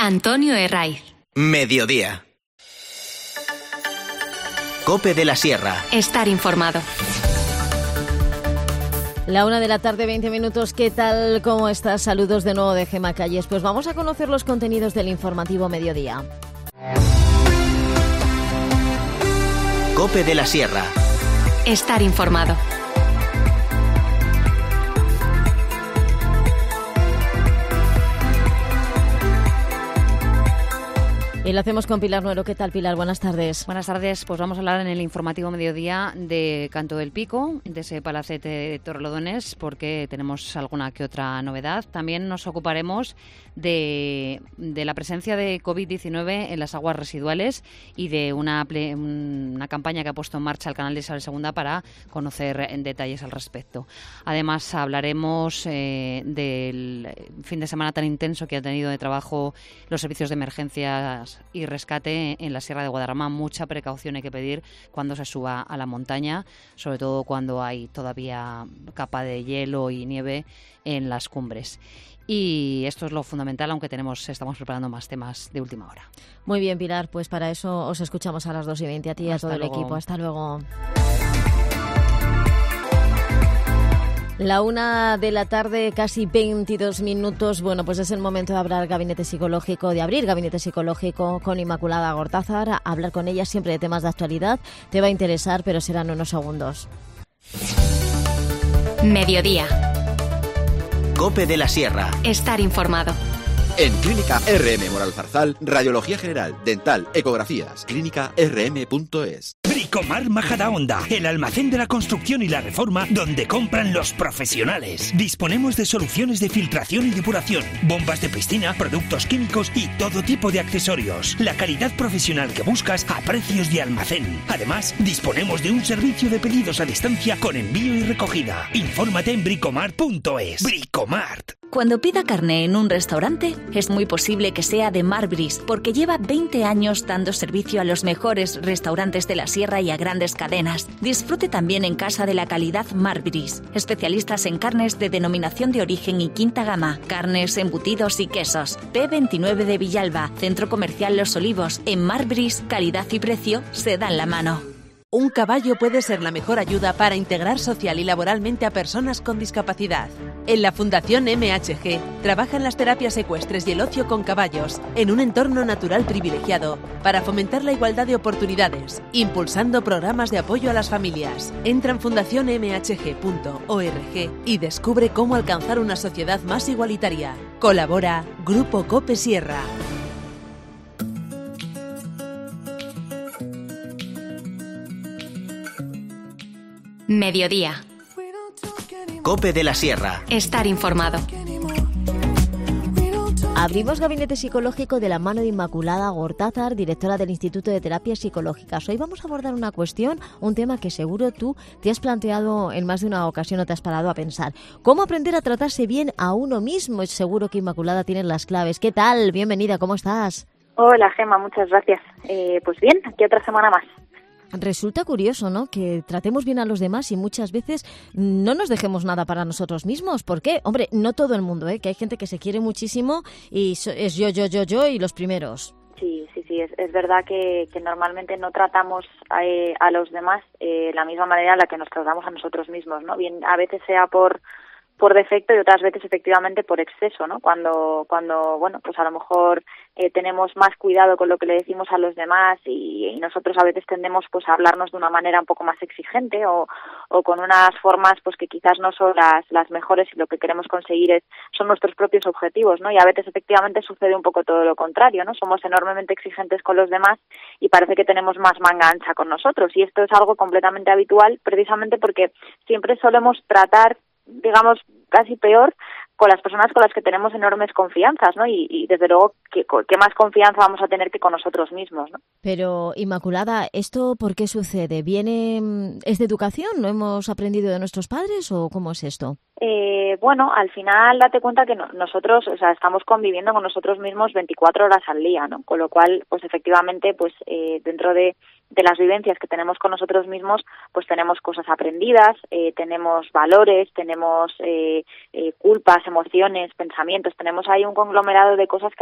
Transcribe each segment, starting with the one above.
Antonio Herraiz. Mediodía. COPE de la Sierra. Estar informado. La 1:00 PM, 20 minutos. ¿Qué tal? ¿Cómo estás? Saludos de nuevo de Gemma Calles. Pues vamos a conocer los contenidos del informativo Mediodía. COPE de la Sierra. Estar informado. Y lo hacemos con Pilar Nuero. ¿Qué tal, Pilar? Buenas tardes. Buenas tardes. Pues vamos a hablar en el informativo Mediodía de Canto del Pico, de ese palacete de Torrelodones, porque tenemos alguna que otra novedad. También nos ocuparemos de la presencia de COVID-19 en las aguas residuales y de una campaña que ha puesto en marcha el canal de Isabel II para conocer en detalles al respecto. Además, hablaremos del fin de semana tan intenso que ha tenido de trabajo los servicios de emergencias y rescate en la Sierra de Guadarrama. Mucha precaución hay que pedir cuando se suba a la montaña, sobre todo cuando hay todavía capa de hielo y nieve en las cumbres. Y esto es lo fundamental, aunque estamos preparando más temas de última hora. Muy bien, Pilar, pues para eso os escuchamos a las 2:20. A ti y a todo el equipo. Hasta luego. La 1:00 PM, casi 22 minutos. Bueno, pues es el momento de abrir gabinete psicológico con Inmaculada Gortázar. Hablar con ella siempre de temas de actualidad. Te va a interesar, pero serán unos segundos. Mediodía. COPE de la Sierra. Estar informado. En Clínica RM Moral Zarzal, radiología general, dental, ecografías. clínicarm.es. Bricomar Majadahonda, el almacén de la construcción y la reforma donde compran los profesionales. Disponemos de soluciones de filtración y depuración, bombas de piscina, productos químicos y todo tipo de accesorios. La calidad profesional que buscas a precios de almacén. Además, disponemos de un servicio de pedidos a distancia con envío y recogida. Infórmate en bricomart.es. Bricomart. Cuando pida carne en un restaurante, es muy posible que sea de Mar Bris, porque lleva 20 años dando servicio a los mejores restaurantes de la Sierra y a grandes cadenas. Disfrute también en casa de la calidad Mar Bris. Especialistas en carnes de denominación de origen y quinta gama, carnes, embutidos y quesos. P29 de Villalba, Centro Comercial Los Olivos. En Mar Bris, calidad y precio se dan la mano. Un caballo puede ser la mejor ayuda para integrar social y laboralmente a personas con discapacidad. En la Fundación MHG trabajan las terapias ecuestres y el ocio con caballos en un entorno natural privilegiado para fomentar la igualdad de oportunidades, impulsando programas de apoyo a las familias. Entra en fundacionmhg.org y descubre cómo alcanzar una sociedad más igualitaria. Colabora Grupo COPE Sierra. Mediodía. COPE de la Sierra. Estar informado. Abrimos gabinete psicológico de la mano de Inmaculada Gortázar, directora del Instituto de Terapias Psicológicas. Hoy vamos a abordar una cuestión, un tema que seguro tú te has planteado en más de una ocasión o te has parado a pensar. ¿Cómo aprender a tratarse bien a uno mismo? Seguro que Inmaculada tiene las claves. ¿Qué tal? Bienvenida, ¿cómo estás? Hola, Gemma, muchas gracias. Pues bien, aquí otra semana más. Resulta curioso, ¿no?, que tratemos bien a los demás y muchas veces no nos dejemos nada para nosotros mismos. ¿Por qué? Hombre, no todo el mundo, que hay gente que se quiere muchísimo y es yo y los primeros. Sí, es verdad que normalmente no tratamos a los demás la misma manera en la que nos tratamos a nosotros mismos, ¿no? Bien, a veces sea por defecto y otras veces efectivamente por exceso, ¿no? Cuando bueno, pues a lo mejor tenemos más cuidado con lo que le decimos a los demás y nosotros a veces tendemos pues a hablarnos de una manera un poco más exigente o con unas formas pues que quizás no son las mejores y lo que queremos conseguir son nuestros propios objetivos, ¿no? Y a veces efectivamente sucede un poco todo lo contrario, ¿no? Somos enormemente exigentes con los demás y parece que tenemos más manga ancha con nosotros, y esto es algo completamente habitual precisamente porque siempre solemos tratar, digamos, casi peor con las personas con las que tenemos enormes confianzas, ¿no? Y desde luego, ¿qué más confianza vamos a tener que con nosotros mismos, ¿no? Pero, Inmaculada, ¿esto por qué sucede? ¿Es de educación? ¿No hemos aprendido de nuestros padres o cómo es esto? Bueno, al final date cuenta que nosotros, o sea, estamos conviviendo con nosotros mismos 24 horas al día, ¿no? Con lo cual, pues efectivamente, pues dentro de las vivencias que tenemos con nosotros mismos, pues tenemos cosas aprendidas, tenemos valores, tenemos culpas, emociones, pensamientos, tenemos ahí un conglomerado de cosas que a veces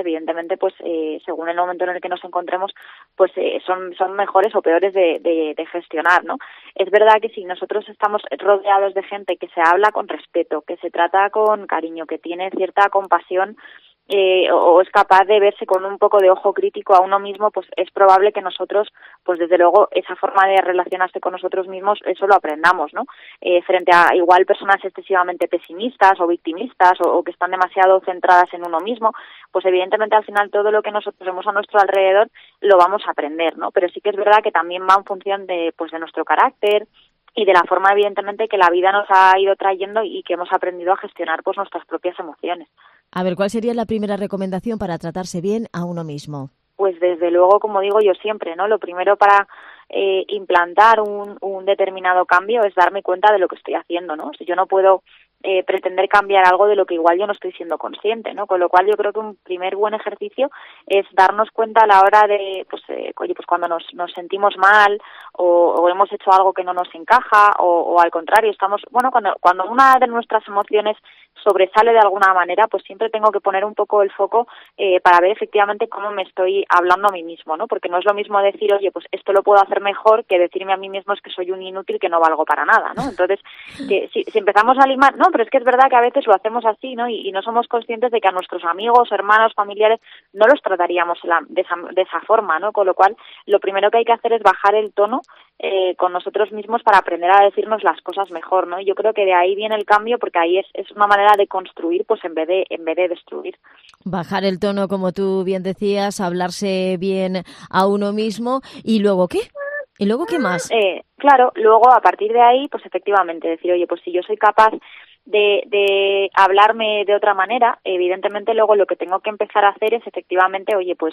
evidentemente, pues según el momento en el que nos encontremos, pues son mejores o peores de gestionar, ¿no? Es verdad que si nosotros estamos rodeados de gente que se habla con respeto, que se trata con cariño, que tiene cierta compasión, o es capaz de verse con un poco de ojo crítico a uno mismo, pues es probable que nosotros, pues desde luego, esa forma de relacionarse con nosotros mismos, eso lo aprendamos, ¿no? Frente a igual personas excesivamente pesimistas o victimistas o que están demasiado centradas en uno mismo, pues evidentemente al final todo lo que nosotros vemos a nuestro alrededor lo vamos a aprender, ¿no? Pero sí que es verdad que también va en función de nuestro carácter y de la forma, evidentemente, que la vida nos ha ido trayendo y que hemos aprendido a gestionar pues nuestras propias emociones. A ver, ¿cuál sería la primera recomendación para tratarse bien a uno mismo? Pues desde luego, como digo yo siempre, ¿no? Lo primero para implantar un determinado cambio es darme cuenta de lo que estoy haciendo, ¿no? Si yo no puedo pretender cambiar algo de lo que igual yo no estoy siendo consciente, ¿no? Con lo cual yo creo que un primer buen ejercicio es darnos cuenta a la hora de, pues cuando nos sentimos mal o hemos hecho algo que no nos encaja o al contrario, estamos, bueno, cuando una de nuestras emociones sobresale de alguna manera, pues siempre tengo que poner un poco el foco para ver efectivamente cómo me estoy hablando a mí mismo, ¿no? Porque no es lo mismo decir, oye, pues esto lo puedo hacer mejor, que decirme a mí mismo es que soy un inútil, que no valgo para nada, ¿no? Entonces, si empezamos a limar, no, pero es que es verdad que a veces lo hacemos así, ¿no? Y no somos conscientes de que a nuestros amigos, hermanos, familiares no los trataríamos de esa forma, ¿no? Con lo cual, lo primero que hay que hacer es bajar el tono con nosotros mismos para aprender a decirnos las cosas mejor, ¿no? Y yo creo que de ahí viene el cambio, porque ahí es una manera de construir, pues en vez de destruir. Bajar el tono, como tú bien decías, hablarse bien a uno mismo. ¿Y luego qué? ¿Y luego qué más? Claro, luego a partir de ahí, pues efectivamente decir, oye, pues si yo soy capaz de hablarme de otra manera, evidentemente luego lo que tengo que empezar a hacer es efectivamente, oye, pues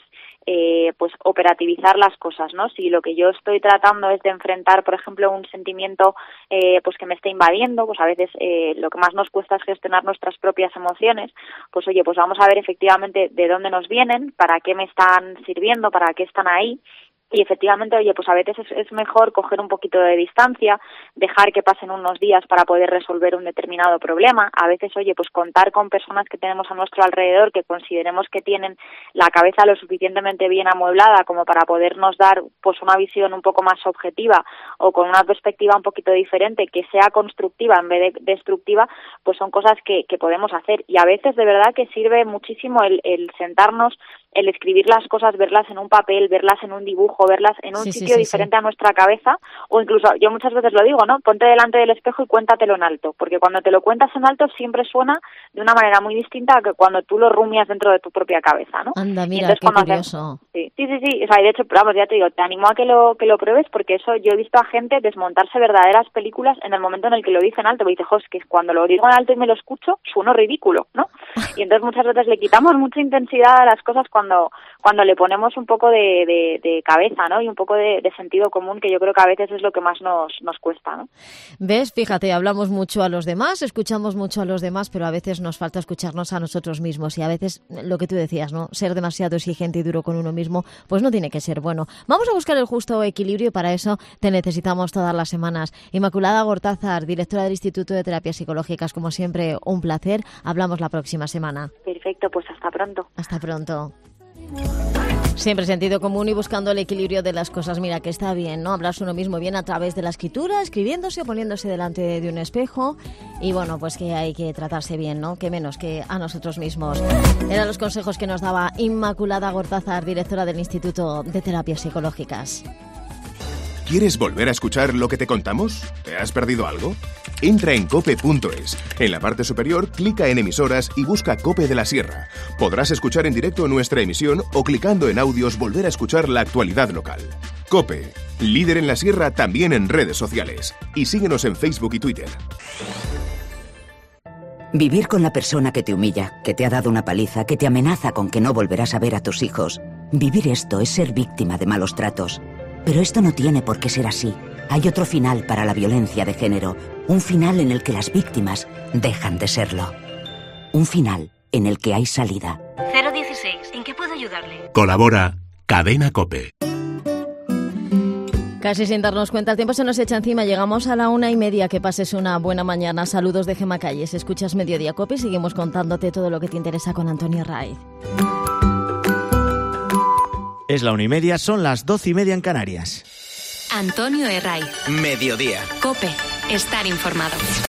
operativizar las cosas, ¿no? Si lo que yo estoy tratando es de enfrentar, por ejemplo, un sentimiento pues que me está invadiendo, pues a veces lo que más nos cuesta es gestionar nuestras propias emociones, pues oye, pues vamos a ver efectivamente de dónde nos vienen, para qué me están sirviendo, para qué están ahí. Y efectivamente, oye, pues a veces es mejor coger un poquito de distancia, dejar que pasen unos días para poder resolver un determinado problema. A veces, oye, pues contar con personas que tenemos a nuestro alrededor que consideremos que tienen la cabeza lo suficientemente bien amueblada como para podernos dar pues una visión un poco más objetiva o con una perspectiva un poquito diferente, que sea constructiva en vez de destructiva, pues son cosas que podemos hacer. Y a veces de verdad que sirve muchísimo el sentarnos, el escribir las cosas, verlas en un papel, verlas en un dibujo, verlas en un sitio diferente a nuestra cabeza, o incluso, yo muchas veces lo digo, ¿no? Ponte delante del espejo y cuéntatelo en alto, porque cuando te lo cuentas en alto siempre suena de una manera muy distinta a que cuando tú lo rumias dentro de tu propia cabeza, ¿no? Anda, mira, qué curioso. Sí, o sea, y de hecho, vamos, ya te digo, te animo a que lo pruebes, porque eso yo he visto a gente desmontarse verdaderas películas en el momento en el que lo dice en alto, me dice, es que cuando lo digo en alto y me lo escucho, sueno ridículo, ¿no? Y entonces muchas veces le quitamos mucha intensidad a las cosas cuando le ponemos un poco de cabeza, ¿no? Y un poco de sentido común, que yo creo que a veces es lo que más nos cuesta, ¿no? ¿Ves? Fíjate, hablamos mucho a los demás, escuchamos mucho a los demás, pero a veces nos falta escucharnos a nosotros mismos y a veces, lo que tú decías, ¿no? Ser demasiado exigente y duro con uno mismo, pues no tiene que ser bueno. Vamos a buscar el justo equilibrio y para eso te necesitamos todas las semanas. Inmaculada Gortázar, directora del Instituto de Terapias Psicológicas, como siempre, un placer. Hablamos la próxima semana. Perfecto, pues hasta pronto. Hasta pronto. Siempre sentido común y buscando el equilibrio de las cosas. Mira, que está bien, ¿no? Hablarse uno mismo bien a través de la escritura, escribiéndose o poniéndose delante de un espejo. Y bueno, pues que hay que tratarse bien, ¿no? Que menos que a nosotros mismos. Eran los consejos que nos daba Inmaculada Gortázar, directora del Instituto de Terapias Psicológicas. ¿Quieres volver a escuchar lo que te contamos? ¿Te has perdido algo? Entra en cope.es. En la parte superior, clica en emisoras y busca Cope de la Sierra. Podrás escuchar en directo nuestra emisión o clicando en audios volver a escuchar la actualidad local. Cope, líder en la Sierra también en redes sociales. Y síguenos en Facebook y Twitter. Vivir con la persona que te humilla, que te ha dado una paliza, que te amenaza con que no volverás a ver a tus hijos. Vivir esto es ser víctima de malos tratos. Pero esto no tiene por qué ser así. Hay otro final para la violencia de género. Un final en el que las víctimas dejan de serlo. Un final en el que hay salida. 016. ¿En qué puedo ayudarle? Colabora Cadena COPE. Casi sin darnos cuenta, el tiempo se nos echa encima. Llegamos a la 1:30. Que pases una buena mañana. Saludos de Gemma Calles. Escuchas Mediodía COPE y seguimos contándote todo lo que te interesa con Antonio Raiz. Es la 1:30, son las 12:30 en Canarias. Antonio Herray. Mediodía. COPE. Estar informado.